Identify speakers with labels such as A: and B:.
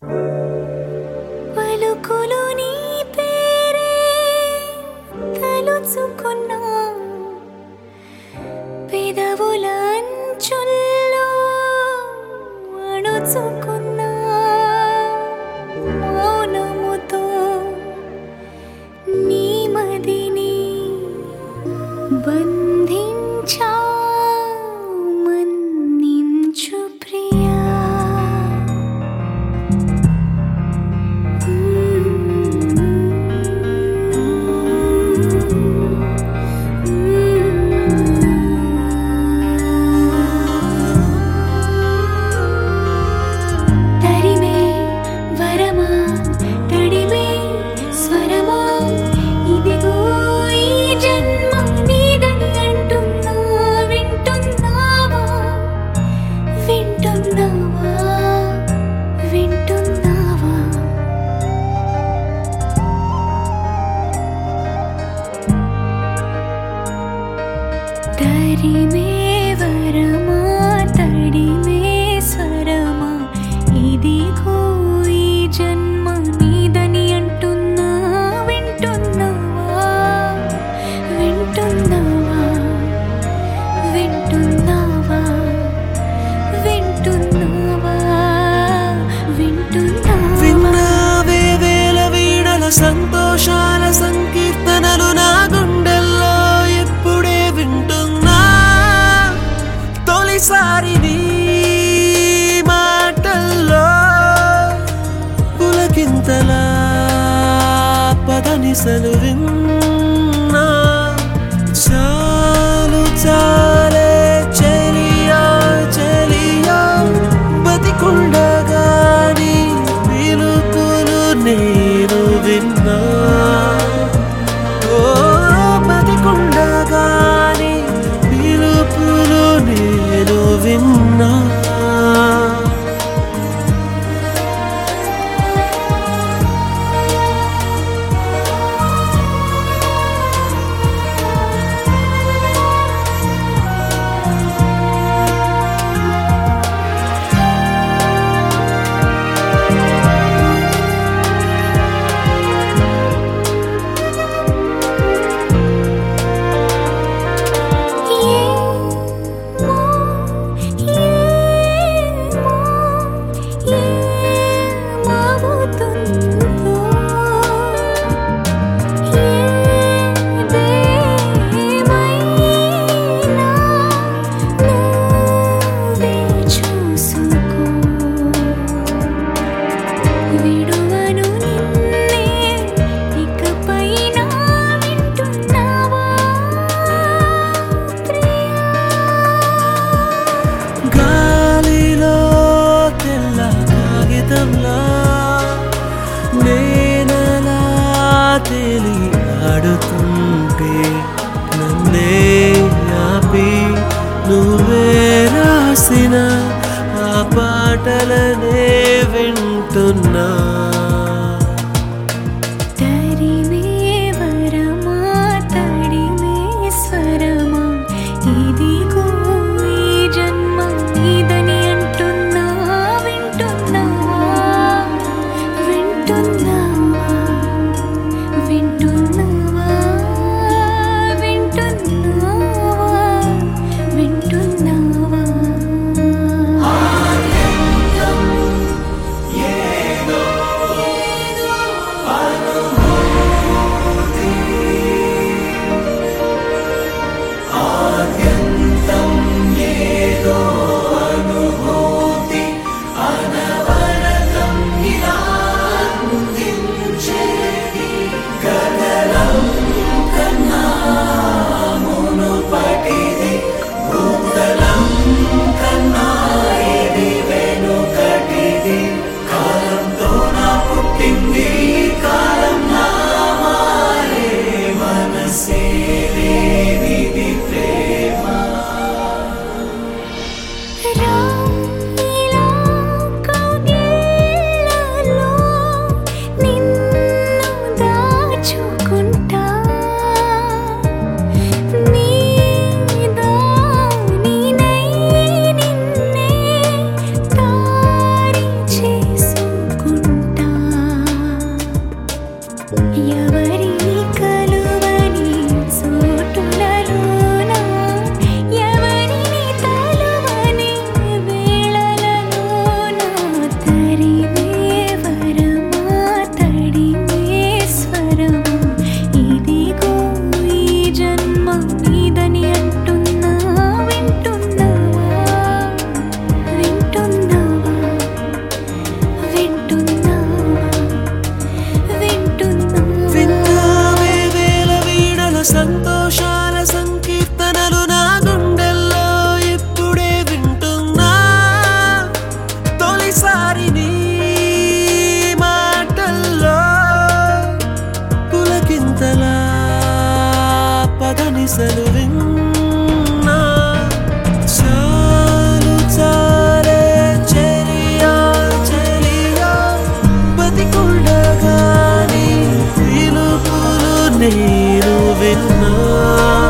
A: పలుకులు నీ పేరే తలుచుకున్నా పెదవుల అంచుల్లో అణుచుకున్నా మౌనముతో నీ మదిని బంధించా మన్నించు ప్రియా తరిమే వరమా తడిమే స్వరమా ఇదిగో ఈ జన్మ నీదని అంటున్నా వింటున్నావా వింటున్నావా వింటున్నావా తరిమే వరమా తడిమే స్వరమా ఇదిగో ఈ జన్మ నీదని అంటున్నా వింటున్నావా వింటున్నావా వింటున్నావా వింటున్నావా వింటున్నావా
B: విన్నావే వేల వీణల సంతోషాల సంకీర్తనలు నా గుండెల్లో ఎప్పుడే వింటున్నా తొలిసారి నీ మాటల్లో పులకింతలా పదనిసలు విన్నా చాలు చాలే చెలియా చెలియా బతికుండగాని పిలుపులు నేను విన్నా ఓ బతికుండగాని పిలుపులు నేను విన్నా విడువను నిన్నే ఇకపైన వింటున్నావా ప్రియా గాలిలో తెల్ల కాగితంలా నేనలా తేలి ఆడుతుంటే నన్నే ఆపి నువ్వే రాసిన ఆ పాటలనే వింటున్నా
A: తరిమే వరమా తడిమే స్వరమా ఇదిగో ఈ జన్మ నీదని అంటున్నా వింటున్నావా వింటున్నావా వింటున్నావా వింటున్నావా వింటున్నావా
B: నేను విన్నా